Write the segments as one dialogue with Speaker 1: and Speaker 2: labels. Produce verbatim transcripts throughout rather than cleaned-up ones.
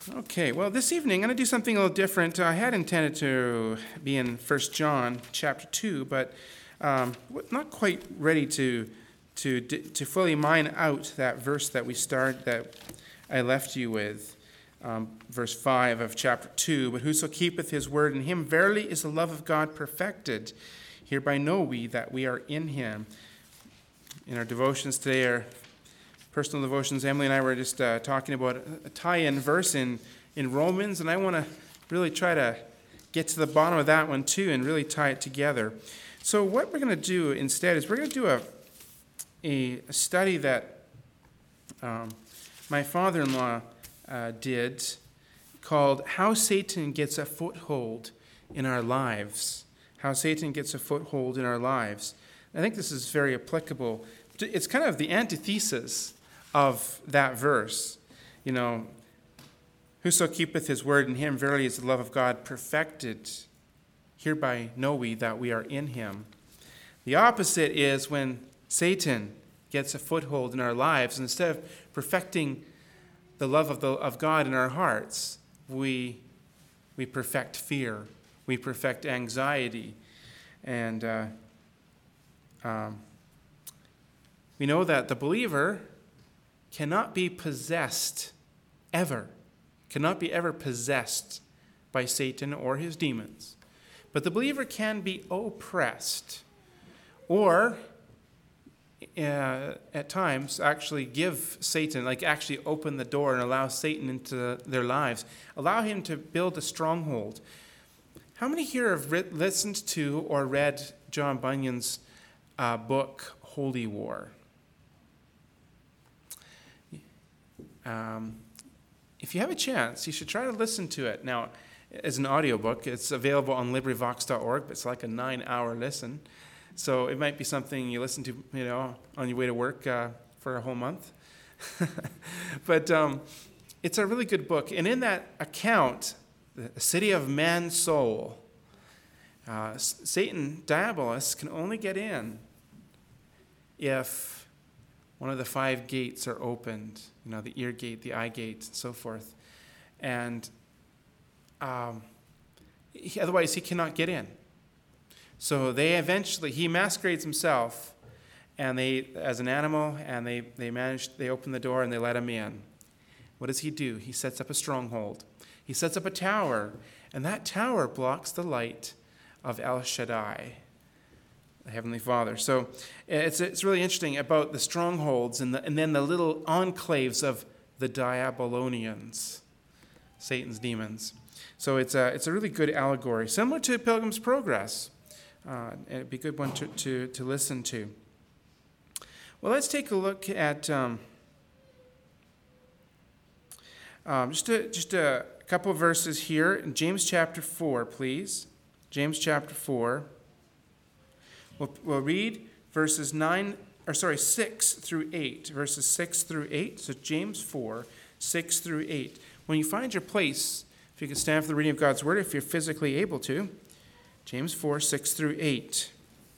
Speaker 1: Okay, well, this evening I'm going to do something a little different. I had intended to be in First John chapter two, but um, not quite ready to to to fully mine out that verse that we start that I left you with, um, verse five of chapter two. But whoso keepeth his word, in him verily is the love of God perfected. Hereby know we that we are in him. In our devotions today, our personal devotions, Emily and I were just uh, talking about a tie-in verse in, in Romans, and I want to really try to get to the bottom of that one too and really tie it together. So what we're going to do instead is we're going to do a, a, a study that um, my father-in-law uh, did called How Satan Gets a Foothold in Our Lives. How Satan Gets a Foothold in Our Lives. I think this is very applicable. It's kind of the antithesis of that verse. You know, whoso keepeth his word, in him verily is the love of God perfected. Hereby know we that we are in him. The opposite is when Satan gets a foothold in our lives, and instead of perfecting the love of, the, of God in our hearts, we, we perfect fear. We perfect anxiety. And uh, um, we know that the believer cannot be possessed ever, cannot be ever possessed by Satan or his demons. But the believer can be oppressed or uh, at times actually give Satan, like actually open the door and allow Satan into their lives, allow him to build a stronghold. How many here have re- listened to or read John Bunyan's uh, book, Holy War? Um, if you have a chance, you should try to listen to it. Now, as an audiobook, it's available on LibriVox dot org, but it's like a nine-hour listen. So it might be something you listen to, you know, on your way to work uh, for a whole month. But um, it's a really good book. And in that account, the city of man's soul, uh, Satan, Diabolus, can only get in if one of the five gates are opened, you know, the ear gate, the eye gate, and so forth. And um, he, otherwise he cannot get in. So they eventually, he masquerades himself and they as an animal, and they, they manage, they open the door and they let him in. What does he do? He sets up a stronghold. He sets up a tower, and that tower blocks the light of El Shaddai, the Heavenly Father. So it's it's really interesting about the strongholds and, the, and then the little enclaves of the Diabolonians, Satan's demons. So it's a, it's a really good allegory, similar to Pilgrim's Progress. Uh, it'd be a good one to, to, to listen to. Well, let's take a look at um, um, just, a, just a couple of verses here in James chapter four, please. James chapter four. We'll, we'll read verses nine, or sorry, six through eight, verses six through eight. So James four, six through eight. When you find your place, if you can stand for the reading of God's word, if you're physically able to, James four, six through eight.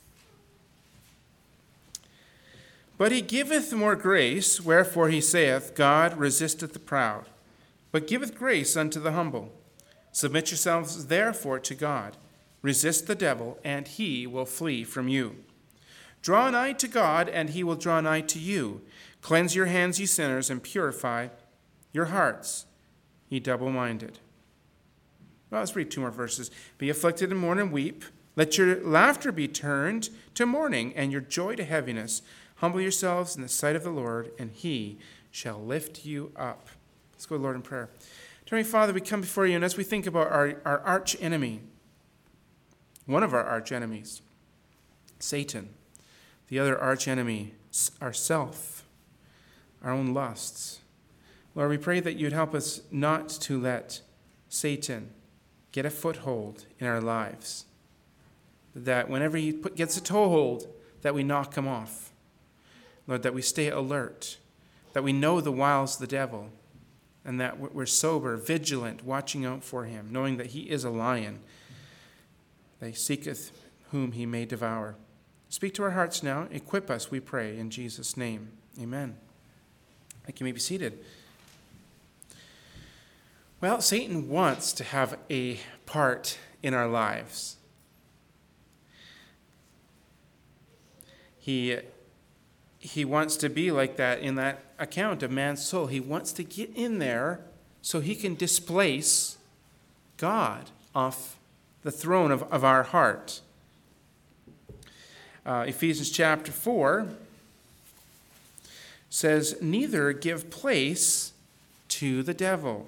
Speaker 1: But he giveth more grace, wherefore he saith, God resisteth the proud, but giveth grace unto the humble. Submit yourselves therefore to God. Resist the devil, and he will flee from you. Draw nigh to God, and he will draw nigh to you. Cleanse your hands, ye sinners, and purify your hearts, ye double-minded. Well, let's read two more verses. Be afflicted and mourn and weep. Let your laughter be turned to mourning, and your joy to heaviness. Humble yourselves in the sight of the Lord, and he shall lift you up. Let's go to the Lord in prayer. Heavenly Father, we come before you, and as we think about our, our arch enemy, one of our arch enemies, Satan, the other arch enemy, ourself, our own lusts. Lord, we pray that you'd help us not to let Satan get a foothold in our lives, that whenever he put, gets a toehold, that we knock him off. Lord, that we stay alert, that we know the wiles of the devil, and that we're sober, vigilant, watching out for him, knowing that he is a lion, that he seeketh whom he may devour. Speak to our hearts now. Equip us, we pray, in Jesus' name. Amen. Thank you. You may be seated. Well, Satan wants to have a part in our lives. He, he wants to be like that in that account of man's soul. He wants to get in there so he can displace God off the throne of, of our heart. Uh, Ephesians chapter four says, "Neither give place to the devil."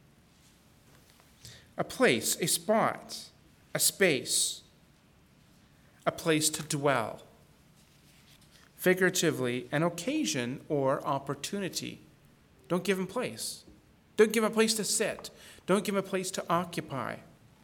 Speaker 1: A place, a spot, a space, a place to dwell. Figuratively, an occasion or opportunity. Don't give him place. Don't give him a place to sit. Don't give him a place to occupy.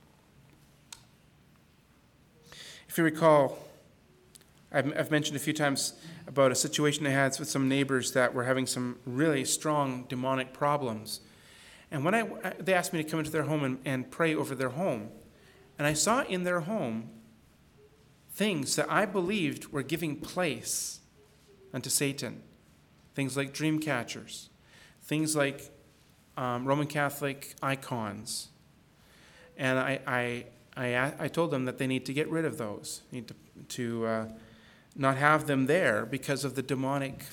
Speaker 1: If you recall, I've, I've mentioned a few times about a situation I had with some neighbors that were having some really strong demonic problems. And when I, they asked me to come into their home and, and pray over their home, and I saw in their home things that I believed were giving place unto Satan. Things like dream catchers, things like um, Roman Catholic icons. And I, I, I, I told them that they need to get rid of those, need to, to uh, not have them there because of the demonic,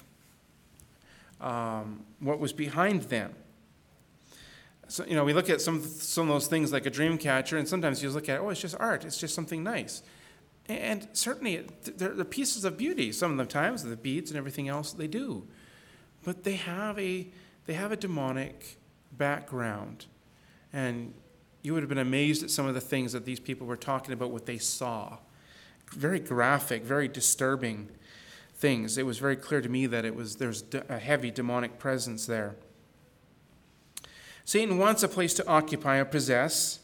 Speaker 1: um, what was behind them. So, you know, we look at some, some of those things like a dream catcher, and sometimes you just look at it, oh, it's just art, it's just something nice. And certainly, they're, they're pieces of beauty. Some of the times, the beads and everything else, they do. But they have a they have a demonic background. And you would have been amazed at some of the things that these people were talking about, what they saw. Very graphic, very disturbing things. It was very clear to me that it was there's a heavy demonic presence there. Satan wants a place to occupy or possess.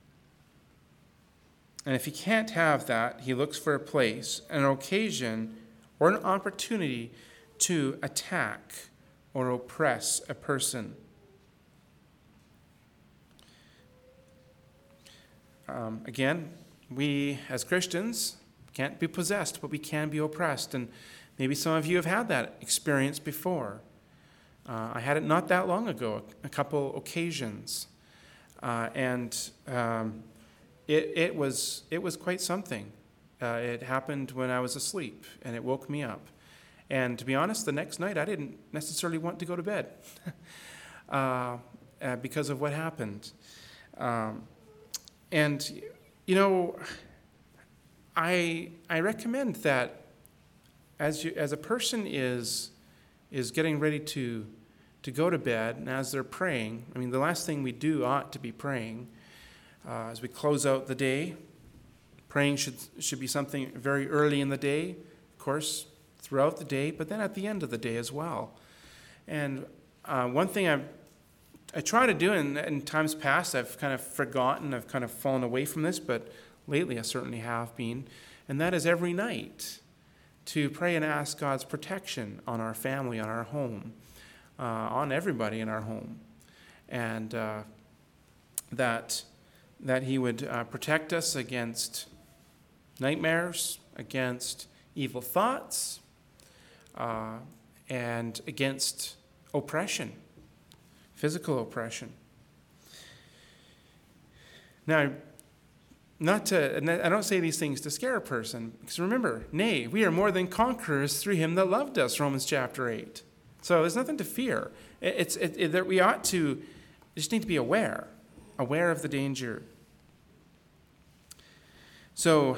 Speaker 1: And if he can't have that, he looks for a place, an occasion, or an opportunity to attack or oppress a person. Um, again, we as Christians can't be possessed, but we can be oppressed. And maybe some of you have had that experience before. Uh, I had it not that long ago, a couple occasions. Uh, and... Um, It it was it was quite something. Uh, it happened when I was asleep, and it woke me up. And to be honest, the next night I didn't necessarily want to go to bed uh, uh, because of what happened. Um, and you know, I I recommend that as you as a person is is getting ready to to go to bed, and as they're praying, I mean, the last thing we do ought to be praying. Uh, as we close out the day, praying should should be something very early in the day, of course, throughout the day, but then at the end of the day as well. And uh, one thing I I try to do, in, in times past, I've kind of forgotten, I've kind of fallen away from this, but lately I certainly have been, and that is every night to pray and ask God's protection on our family, on our home, uh, on everybody in our home, and uh, that. that he would uh, protect us against nightmares, against evil thoughts, uh, and against oppression, physical oppression. Now, not to, and I don't say these things to scare a person, because remember, nay, we are more than conquerors through him that loved us, Romans chapter eight. So there's nothing to fear. It's it, it, that we ought to just need to be aware, aware of the danger. So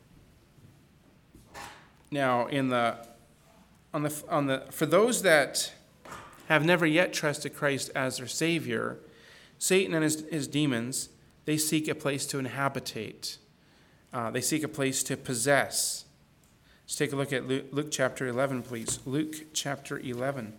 Speaker 1: now, in the on the on the for those that have never yet trusted Christ as their Savior, Satan and his, his demons, they seek a place to inhabitate. Uh, they seek a place to possess. Let's take a look at Luke, Luke chapter eleven, please. Luke chapter eleven.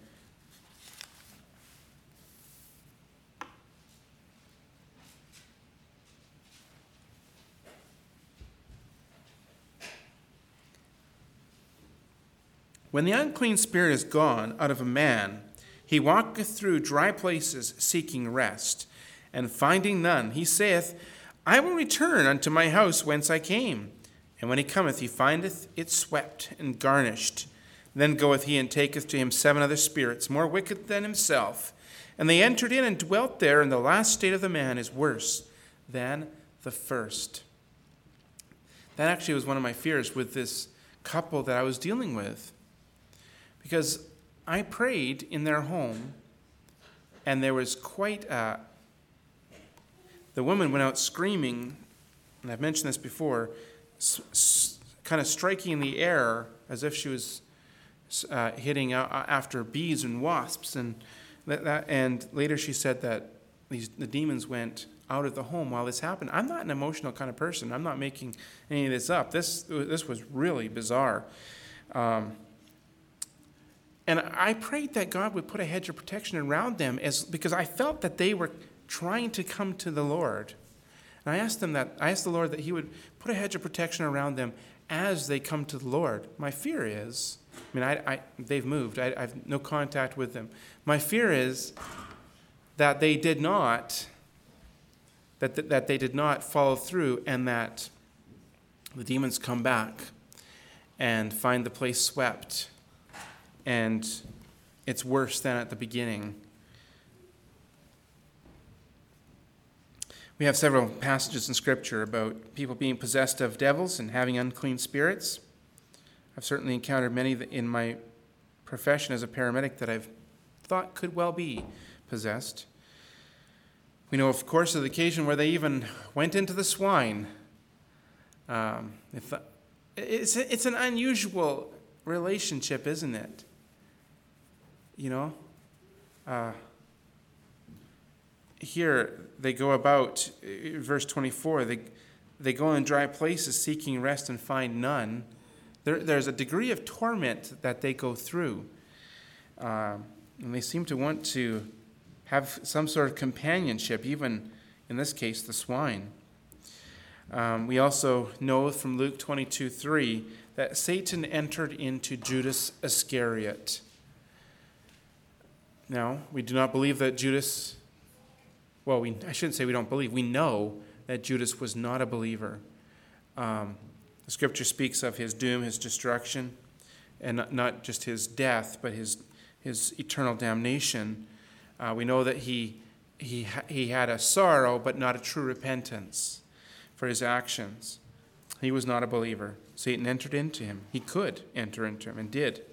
Speaker 1: When the unclean spirit is gone out of a man, he walketh through dry places seeking rest, and finding none, he saith, I will return unto my house whence I came. And when he cometh, he findeth it swept and garnished. Then goeth he and taketh to him seven other spirits, more wicked than himself, And they entered in and dwelt there, and the last state of the man is worse than the first. That actually was one of my fears with this couple that I was dealing with. Because I prayed in their home, and there was quite a... The woman went out screaming, and I've mentioned this before, s- s- kind of striking in the air as if she was uh, hitting out after bees and wasps. And that, that, and later she said that these the demons went out of the home while this happened. I'm not an emotional kind of person. I'm not making any of this up. This this was really bizarre. Um, and I prayed that God would put a hedge of protection around them as because I felt that they were trying to come to the Lord. And I asked them that I asked the Lord that he would put a hedge of protection around them as they come to the Lord. My fear is, I mean, I, I they've moved. I, I have no contact with them. My fear is that they did not, that, that, that they did not follow through, and that the demons come back and find the place swept, and it's worse than at the beginning. We have several passages in Scripture about people being possessed of devils and having unclean spirits. I've certainly encountered many in my profession as a paramedic that I've thought could well be possessed. We know, of course, of the occasion where they even went into the swine. Um, if, it's, it's an unusual relationship, isn't it? You know? Uh, here, they go about, verse twenty-four, they, they go in dry places seeking rest and find none. There, there's a degree of torment that they go through. Uh, and they seem to want to have some sort of companionship, even in this case, the swine. Um, we also know from Luke twenty-two three that Satan entered into Judas Iscariot. Now, we do not believe that Judas, well, we, I shouldn't say we don't believe, we know that Judas was not a believer. Um, the scripture speaks of his doom, his destruction, and not, not just his death, but his his eternal damnation. Uh, we know that he he he had a sorrow, but not a true repentance for his actions. He was not a believer. Satan entered into him. He could enter into him, and did.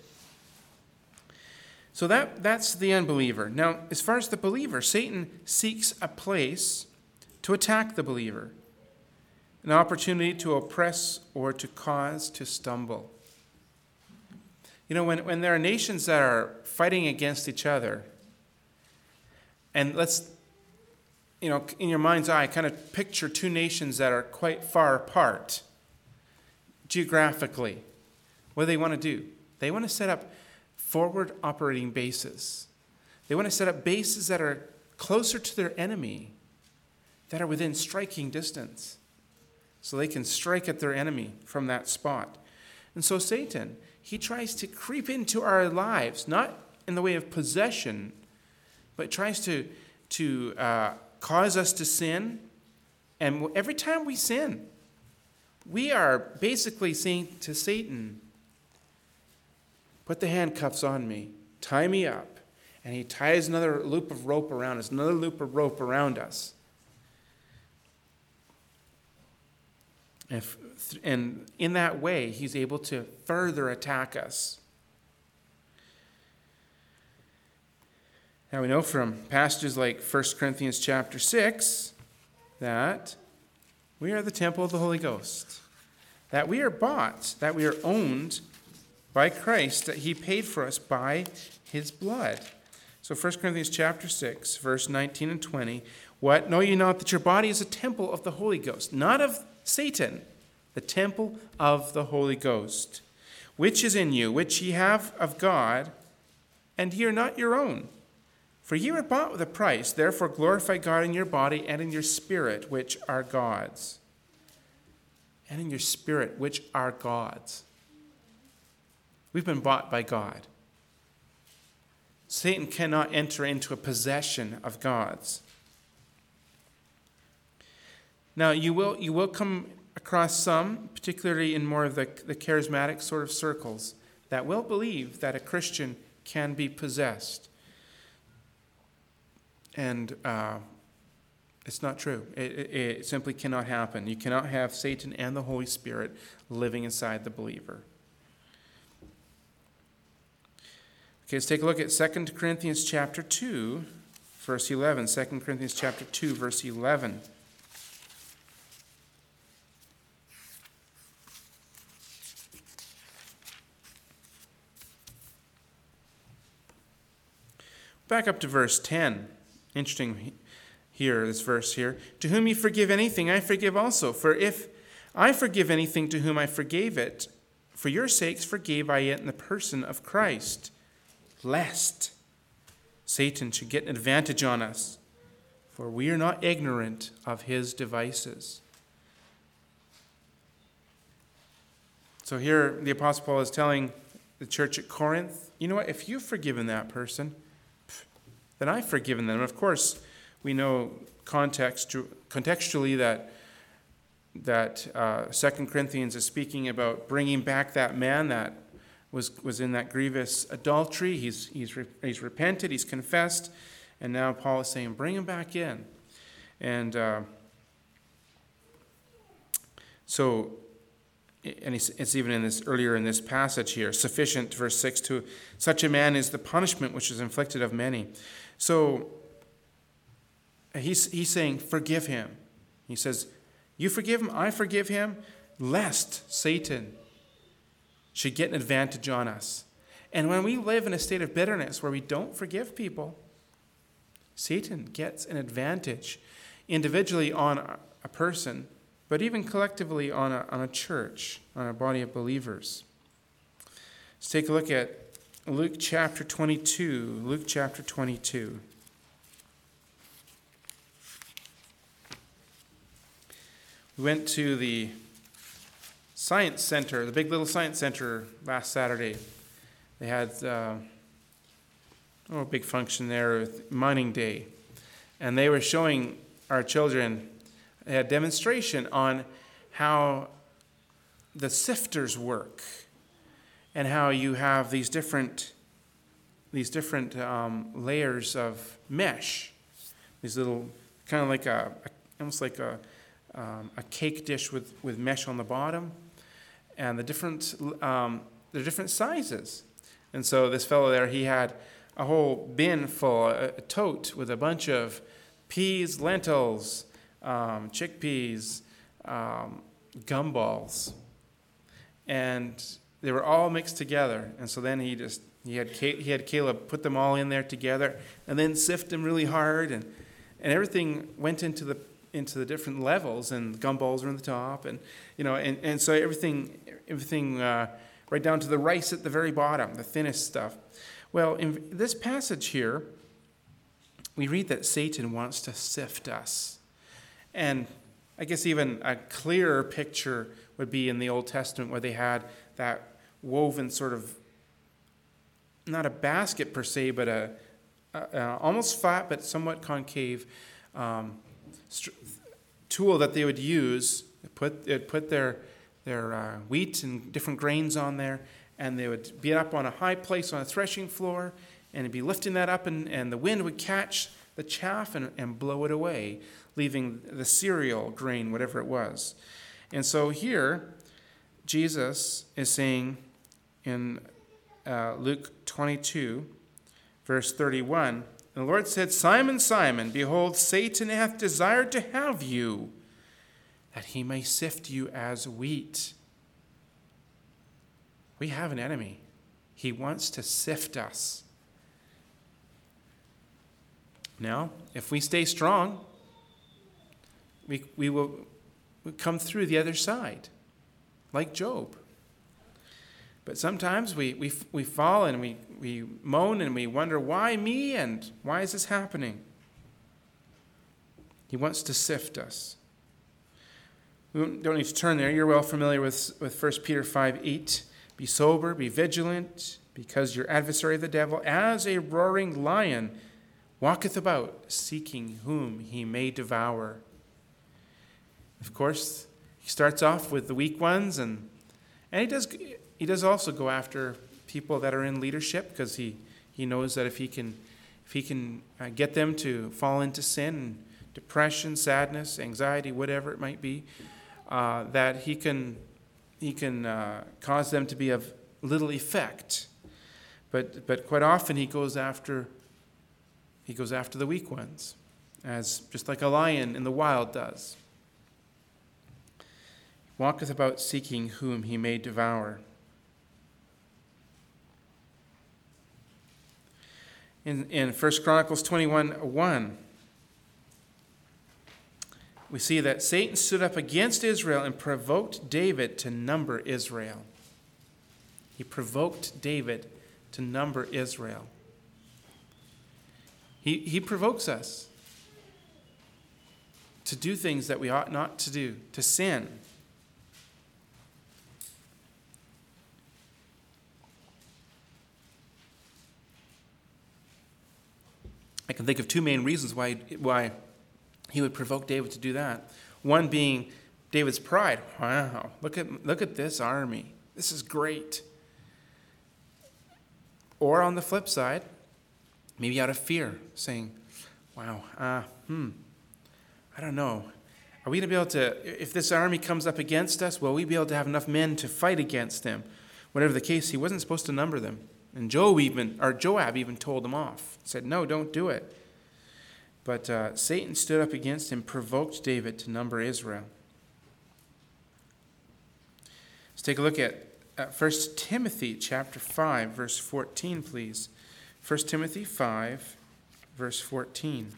Speaker 1: So that that's the unbeliever. Now, as far as the believer, Satan seeks a place to attack the believer, an opportunity to oppress or to cause to stumble. You know, when, when there are nations that are fighting against each other, and let's, you know, in your mind's eye, kind of picture two nations that are quite far apart geographically. What do they want to do? They want to set up forward operating bases. They want to set up bases that are closer to their enemy, that are within striking distance, so they can strike at their enemy from that spot. And so Satan, he tries to creep into our lives, not in the way of possession, but tries to, to uh, cause us to sin. And every time we sin, we are basically saying to Satan, put the handcuffs on me, tie me up. And he ties another loop of rope around us, another loop of rope around us. If, and in that way, he's able to further attack us. Now we know from passages like First Corinthians chapter six that we are the temple of the Holy Ghost, that we are bought, that we are owned by Christ, that he paid for us by his blood. So First Corinthians chapter six, verse nineteen and twenty, what? Know ye not that your body is a temple of the Holy Ghost, not of Satan, the temple of the Holy Ghost, which is in you, which ye have of God, and ye are not your own. For ye were bought with a price, therefore glorify God in your body and in your spirit, which are God's. And in your spirit, which are God's. We've been bought by God. Satan cannot enter into a possession of God's. Now, you will you will come across some, particularly in more of the, the charismatic sort of circles, that will believe that a Christian can be possessed. And uh, it's not true. It, it, it simply cannot happen. You cannot have Satan and the Holy Spirit living inside the believer. Okay, let's take a look at Second Corinthians chapter two, verse eleven. Second Corinthians chapter two, verse eleven. Back up to verse ten. Interesting here, this verse here. To whom you forgive anything, I forgive also. For if I forgive anything to whom I forgave it, for your sakes forgave I it in the person of Christ, lest Satan should get an advantage on us. For we are not ignorant of his devices. So here the Apostle Paul is telling the church at Corinth, you know what, if you've forgiven that person, then I've forgiven them. And of course, we know context, contextually that that uh, Second Corinthians is speaking about bringing back that man that was was in that grievous adultery. He's he's re, he's repented, he's confessed, and now Paul is saying, bring him back in. And uh, so, and it's even in this earlier in this passage here, sufficient, verse six, to such a man is the punishment which is inflicted of many. So he's he's saying, forgive him. He says, you forgive him, I forgive him, lest Satan should get an advantage on us. And when we live in a state of bitterness where we don't forgive people, Satan gets an advantage individually on a person, but even collectively on a, on a church, on a body of believers. Let's take a look at Luke chapter twenty-two. Luke chapter twenty-two. We went to the Science Center, the Big Little Science Center last Saturday. They had uh, oh, a big function there with Mining Day. And they were showing our children a demonstration on how the sifters work and how you have these different these different um, layers of mesh. These little, kind of like a, almost like a um, a cake dish with, with mesh on the bottom. And the different, um, the different sizes. And so this fellow there, he had a whole bin full, a, a tote with a bunch of peas, lentils, um, chickpeas, um, gumballs. And they were all mixed together. And so then he just, he had he had Caleb put them all in there together and then sift them really hard. And, and everything went into the into the different levels, and gumballs were on the top, and you know, and, and so everything, everything uh, right down to the rice at the very bottom, the thinnest stuff. Well, in this passage here, we read that Satan wants to sift us, and I guess even a clearer picture would be in the Old Testament, where they had that woven sort of, not a basket per se, but a, a, a almost flat but somewhat concave um, tool that they would use. Put they'd put their their uh, wheat and different grains on there, and they would be up on a high place on a threshing floor, and it'd be lifting that up, and, and the wind would catch the chaff and, and blow it away, leaving the cereal grain, whatever it was. And so here, Jesus is saying in uh, Luke twenty-two, verse thirty-one, the Lord said, Simon, Simon, behold, Satan hath desired to have you, that he may sift you as wheat. We have an enemy. He wants to sift us. Now, if we stay strong, we, we will come through the other side, like Job. But sometimes we, we, we fall and we, we moan and we wonder, why me, and why is this happening? He wants to sift us. We don't need to turn there. You're well familiar with, with First Peter five eight. Be sober, be vigilant, because your adversary the devil, as a roaring lion, walketh about, seeking whom he may devour. Of course, he starts off with the weak ones, and, and he does... He does also go after people that are in leadership, because he, he knows that if he can if he can uh, get them to fall into sin, depression, sadness, anxiety, whatever it might be, uh, that he can he can uh, cause them to be of little effect. But but quite often he goes after he goes after the weak ones, as just like a lion in the wild does. He walketh about seeking whom he may devour. In in First Chronicles twenty-one one, we see that Satan stood up against Israel and provoked David to number Israel. He provoked David to number Israel. He, he provokes us to do things that we ought not to do, to sin. I can think of two main reasons why, why he would provoke David to do that. One being David's pride. Wow, look at look at this army. This is great. Or on the flip side, maybe out of fear, saying, wow, uh, hmm, I don't know. Are we going to be able to, if this army comes up against us, will we be able to have enough men to fight against them? Whatever the case, he wasn't supposed to number them. And Joab even, or Joab even told them off. Said, no, don't do it. But uh, Satan stood up against him, provoked David to number Israel. Let's take a look at uh, First Timothy chapter five, verse fourteen, please. First Timothy five, verse fourteen.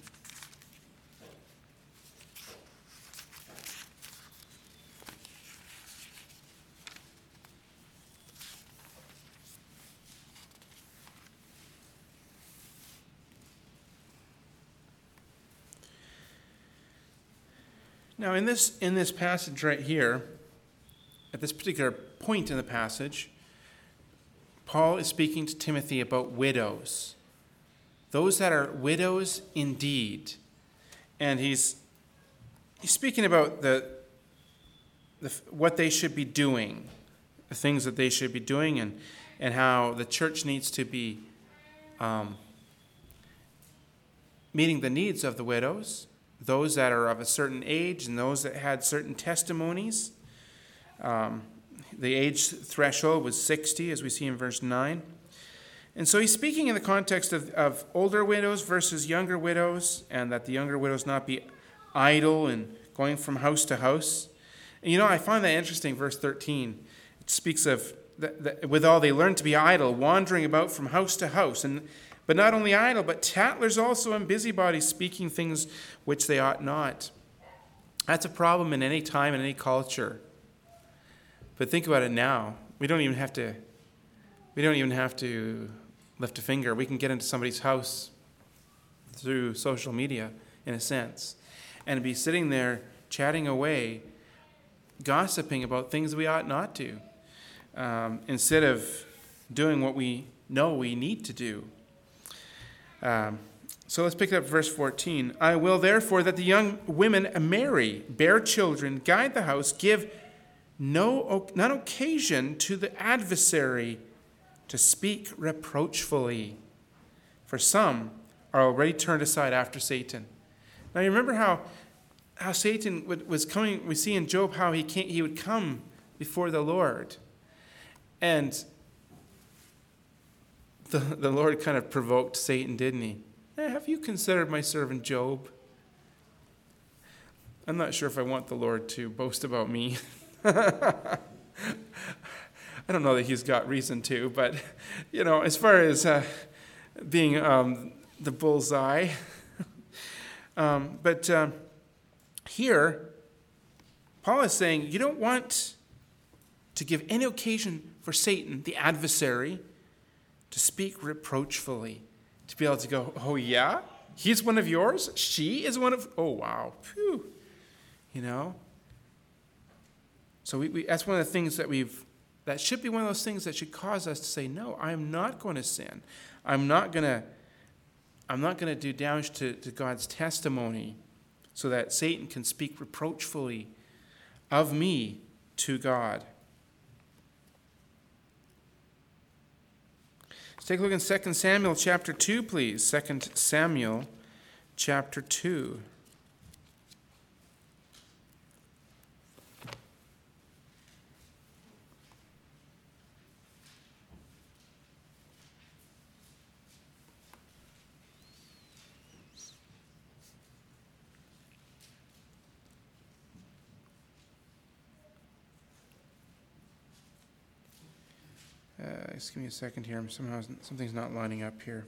Speaker 1: Now, in this in this passage right here, at this particular point in the passage, Paul is speaking to Timothy about widows, those that are widows indeed, and he's he's speaking about the, the what they should be doing, the things that they should be doing, and and how the church needs to be um, meeting the needs of the widows, those that are of a certain age and those that had certain testimonies. Um, the age threshold was sixty, as we see in verse nine. And so he's speaking in the context of, of older widows versus younger widows, and that the younger widows not be idle and going from house to house. And you know, I find that interesting, verse thirteen. It speaks of, the, the, withal they learned to be idle, wandering about from house to house. And But not only idle, but tattlers also and busybodies, speaking things which they ought not. That's a problem in any time, in any culture. But think about it now. We don't even have to, we don't even have to lift a finger. We can get into somebody's house through social media, in a sense, and be sitting there chatting away, gossiping about things we ought not to, um, instead of doing what we know we need to do. Um, so let's pick up verse fourteen. I will therefore that the young women marry, bear children, guide the house, give no not occasion to the adversary to speak reproachfully. For some are already turned aside after Satan. Now you remember how how Satan would, was coming. We see in Job how he can't, he would come before the Lord, and The, the Lord kind of provoked Satan, didn't he? Eh, have you considered my servant Job? I'm not sure if I want the Lord to boast about me. I don't know that he's got reason to, but, you know, as far as uh, being um, the bullseye. um, but um, here, Paul is saying you don't want to give any occasion for Satan, the adversary, to speak reproachfully, to be able to go, oh yeah, he's one of yours? She is one of, oh wow, phew, you know? So we, we, that's one of the things that we've, that should be one of those things that should cause us to say, no, I'm not going to sin. I'm not going to, I'm not going to do damage to, to God's testimony so that Satan can speak reproachfully of me to God. Let's take a look in Second Samuel chapter two, please. Second Samuel chapter two. Uh, just give me a second here. Somehow something's not lining up here.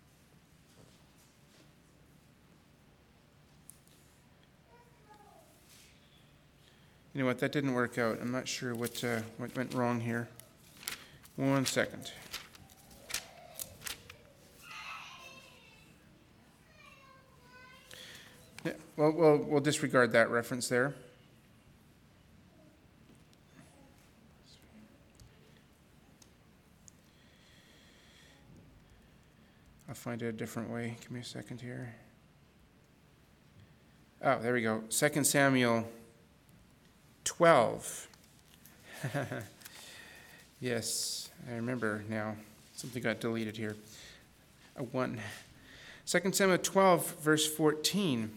Speaker 1: You know what? That didn't work out. I'm not sure what uh, what went wrong here. One second. Yeah, well, we'll we'll disregard that reference there. I'll find it a different way. Give me a second here. Oh, there we go. Second Samuel twelve. Yes, I remember now. Something got deleted here. A one. Second Samuel twelve, verse fourteen.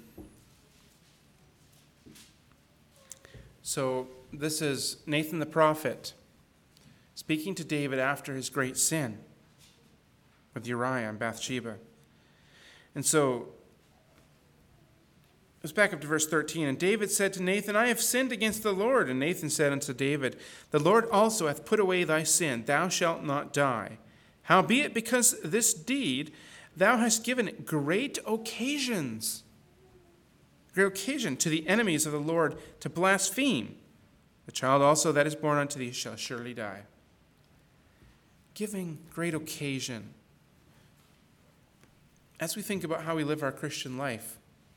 Speaker 1: So this is Nathan the prophet speaking to David after his great sin with Uriah and Bathsheba. And so, let's back up to verse thirteen. And David said to Nathan, I have sinned against the Lord. And Nathan said unto David, the Lord also hath put away thy sin. Thou shalt not die. Howbeit, because this deed, thou hast given great occasions, great occasion to the enemies of the Lord to blaspheme. The child also that is born unto thee shall surely die. Giving great occasion. As we think about how we live our Christian life,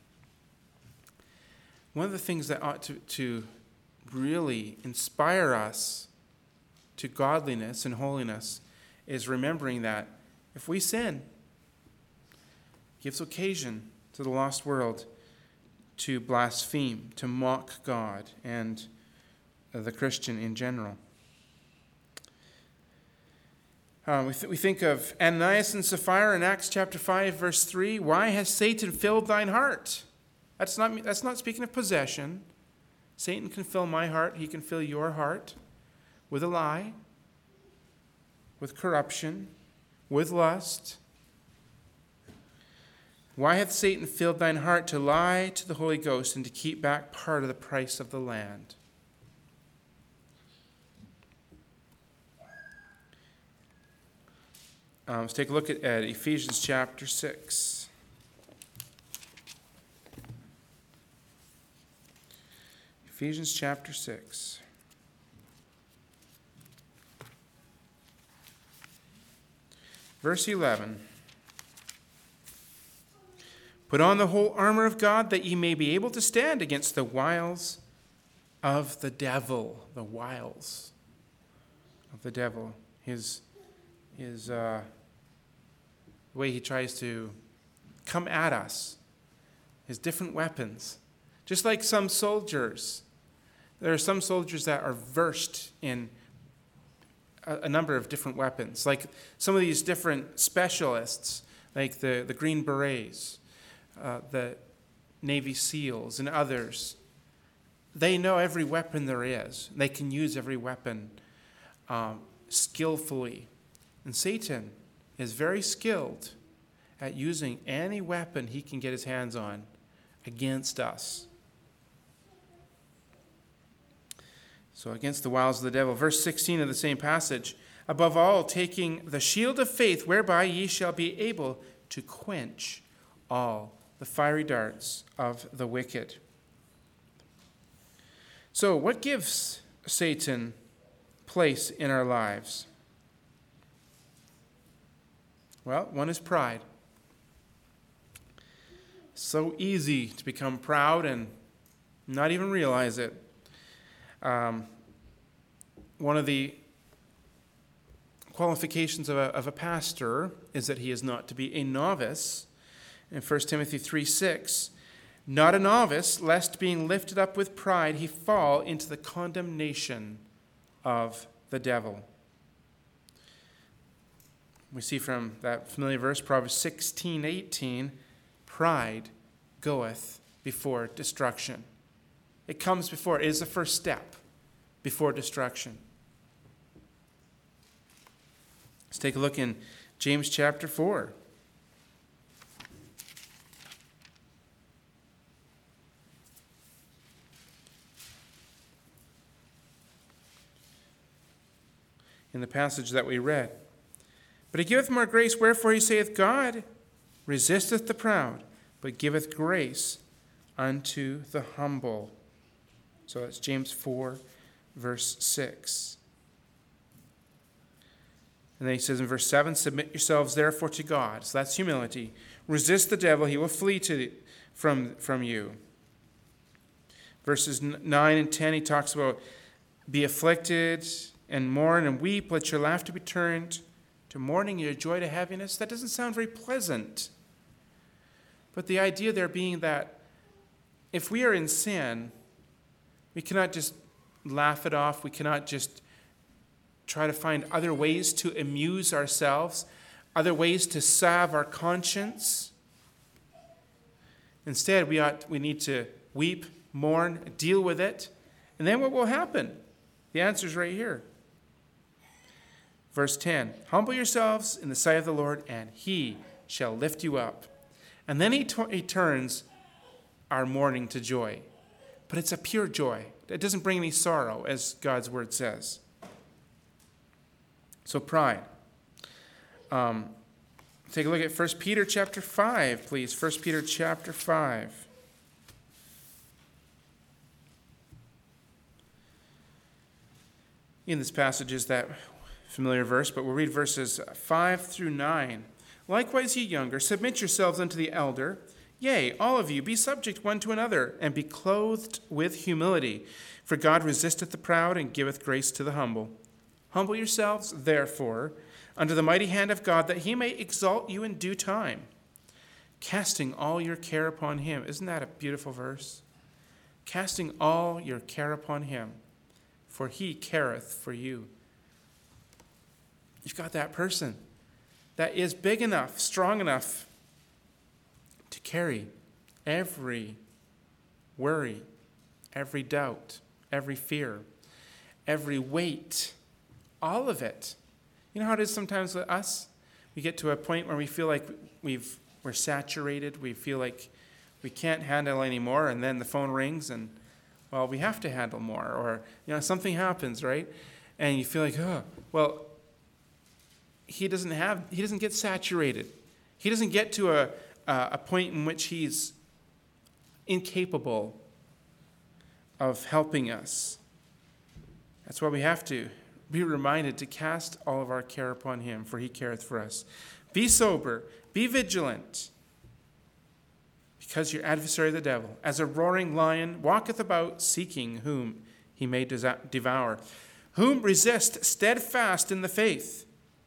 Speaker 1: one of the things that ought to, to really inspire us to godliness and holiness is remembering that if we sin, it gives occasion to the lost world to blaspheme, to mock God and the Christian in general. Uh, we, th- we think of Ananias and Sapphira in Acts chapter five, verse three. Why has Satan filled thine heart? That's not, that's not speaking of possession. Satan can fill my heart. He can fill your heart with a lie, with corruption, with lust. Why hath Satan filled thine heart to lie to the Holy Ghost and to keep back part of the price of the land? Um, let's take a look at, at Ephesians chapter six. Ephesians chapter six. Verse eleven. Put on the whole armor of God, that ye may be able to stand against the wiles of the devil. The wiles of the devil. His, his uh, the way he tries to come at us. His different weapons. Just like some soldiers. There are some soldiers that are versed in a, a number of different weapons. Like some of these different specialists, like the, the Green Berets, uh, the Navy SEALs, and others. They know every weapon there is. They can use every weapon um, skillfully. And Satan is very skilled at using any weapon he can get his hands on against us. So against the wiles of the devil. Verse sixteen of the same passage. Above all, taking the shield of faith, whereby ye shall be able to quench all the fiery darts of the wicked. So what gives Satan place in our lives? Well, one is pride. So easy to become proud and not even realize it. Um, one of the qualifications of a, of a pastor is that he is not to be a novice. In First Timothy three six, not a novice, lest being lifted up with pride he fall into the condemnation of the devil. We see from that familiar verse, Proverbs sixteen eighteen, pride goeth before destruction. It comes before, it is the first step before destruction. Let's take a look in James chapter four. In the passage that we read. But he giveth more grace, wherefore he saith, God resisteth the proud, but giveth grace unto the humble. So that's James four, verse six. And then he says in verse seven, submit yourselves therefore to God. So that's humility. Resist the devil, he will flee to from, from you. Verses nine and ten, he talks about be afflicted and mourn and weep, let your laughter be turned to mourning, your joy to heaviness. That doesn't sound very pleasant. But the idea there being that if we are in sin, we cannot just laugh it off. We cannot just try to find other ways to amuse ourselves, other ways to salve our conscience. Instead, we ought we need to weep, mourn, deal with it. And then what will happen? The answer is right here. Verse ten, humble yourselves in the sight of the Lord, and he shall lift you up. And then he, t- he turns our mourning to joy. But it's a pure joy. It doesn't bring any sorrow, as God's word says. So pride. Um, take a look at First Peter chapter five, please. First Peter chapter five. In this passage is that familiar verse, but we'll read verses five through nine. Likewise, ye younger, submit yourselves unto the elder. Yea, all of you, be subject one to another, and be clothed with humility. For God resisteth the proud, and giveth grace to the humble. Humble yourselves, therefore, under the mighty hand of God, that he may exalt you in due time, casting all your care upon him. Isn't that a beautiful verse? Casting all your care upon him, for he careth for you. You've got that person that is big enough, strong enough to carry every worry, every doubt, every fear, every weight, all of it. You know how it is sometimes with us? We get to a point where we feel like we've, we're saturated, we feel like we can't handle anymore, and then the phone rings and, well, we have to handle more, or, you know, something happens, right? And you feel like, oh, well, he doesn't have, he doesn't get saturated. He doesn't get to a, a point in which he's incapable of helping us. That's why we have to be reminded to cast all of our care upon him, for he careth for us. Be sober, be vigilant, because your adversary the devil, as a roaring lion, walketh about, seeking whom he may devour. Whom resist steadfast in the faith,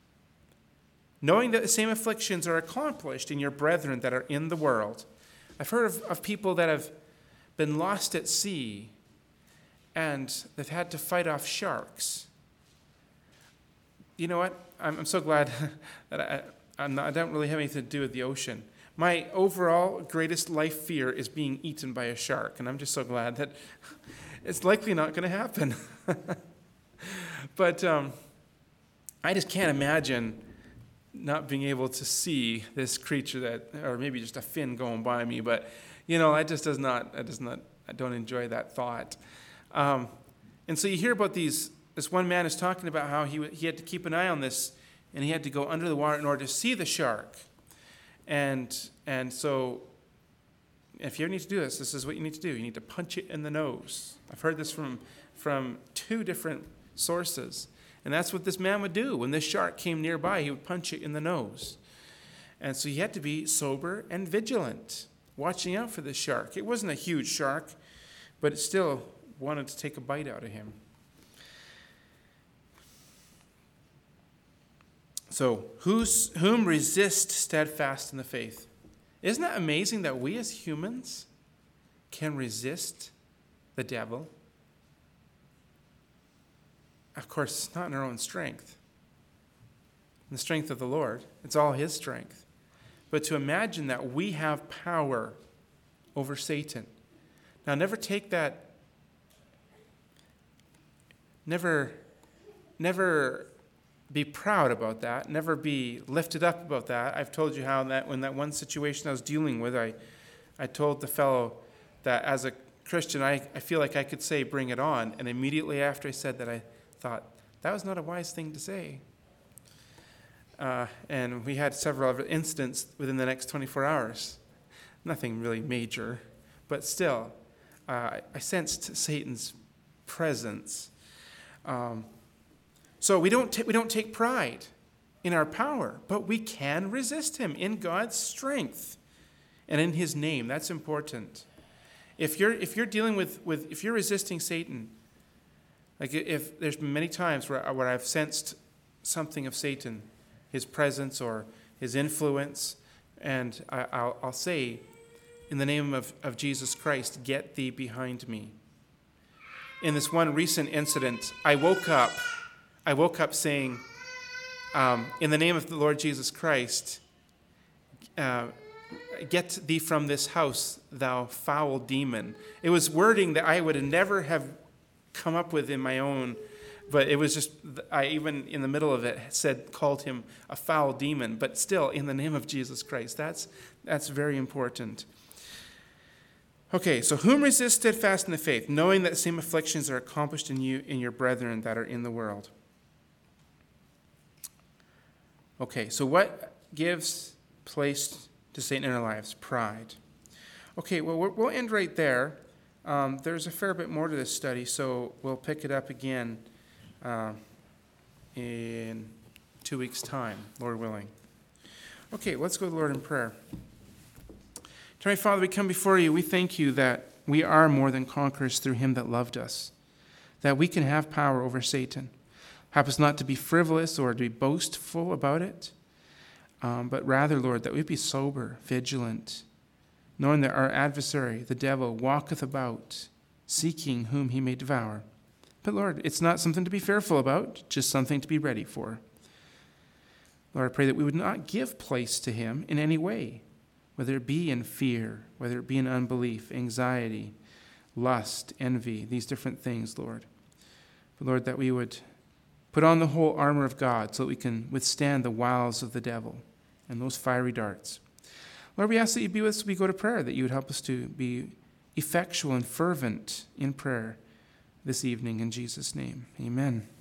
Speaker 1: knowing that the same afflictions are accomplished in your brethren that are in the world. I've heard of, of people that have been lost at sea, and they've had to fight off sharks. You know what? I'm, I'm so glad that I, I'm not, I don't really have anything to do with the ocean. My overall greatest life fear is being eaten by a shark, and I'm just so glad that it's likely not going to happen. But um, I just can't imagine not being able to see this creature that, or maybe just a fin going by me, but you know, that just does not, that does not, I don't enjoy that thought. Um, and so you hear about these, this one man is talking about how he he had to keep an eye on this, and he had to go under the water in order to see the shark. And and so if you ever need to do this, this is what you need to do. You need to punch it in the nose. I've heard this from from two different sources. And that's what this man would do. When this shark came nearby, he would punch it in the nose. And so he had to be sober and vigilant, watching out for this shark. It wasn't a huge shark, but it still wanted to take a bite out of him. So, who's, whom resist steadfast in the faith? Isn't that amazing that we as humans can resist the devil? Of course, not in our own strength. the strength of the Lord. It's all his strength. But to imagine that we have power over Satan. Now, never take that, never, never be proud about that. Never be lifted up about that. I've told you how that when that one situation I was dealing with, I, I told the fellow that as a Christian, I, I feel like I could say, bring it on. And immediately after I said that, I thought, that was not a wise thing to say. Uh, and we had several other incidents within the next twenty-four hours. Nothing really major, but still, uh, I sensed Satan's presence. Um, so we don't, t- we don't take pride in our power, but we can resist him in God's strength and in his name. That's important. If you're if you're dealing with, with if you're resisting Satan, like if there's been many times where where I've sensed something of Satan, his presence or his influence, and I, I'll I'll say, in the name of, of Jesus Christ, get thee behind me. In this one recent incident, I woke up, I woke up saying, um, in the name of the Lord Jesus Christ, uh, get thee from this house, thou foul demon. It was wording that I would never have come up with in my own, but it was just, I even in the middle of it said, called him a foul demon, but still in the name of Jesus Christ. That's, that's very important. Okay, so whom resist steadfast in the faith, knowing that the same afflictions are accomplished in you and your brethren that are in the world. Okay, so what gives place to Satan in our lives? Pride. Okay, well, we'll end right there. Um, there's a fair bit more to this study, so we'll pick it up again uh, in two weeks' time, Lord willing. Okay, let's go to the Lord in prayer. Heavenly Father, we come before you. We thank you that we are more than conquerors through him that loved us, that we can have power over Satan. Help us not to be frivolous or to be boastful about it, um, but rather, Lord, that we be sober, vigilant, knowing that our adversary, the devil, walketh about, seeking whom he may devour. But Lord, it's not something to be fearful about, just something to be ready for. Lord, I pray that we would not give place to him in any way, whether it be in fear, whether it be in unbelief, anxiety, lust, envy, these different things, Lord. But Lord, that we would put on the whole armor of God so that we can withstand the wiles of the devil and those fiery darts. Lord, we ask that you be with us as we go to prayer, that you would help us to be effectual and fervent in prayer this evening in Jesus' name. Amen.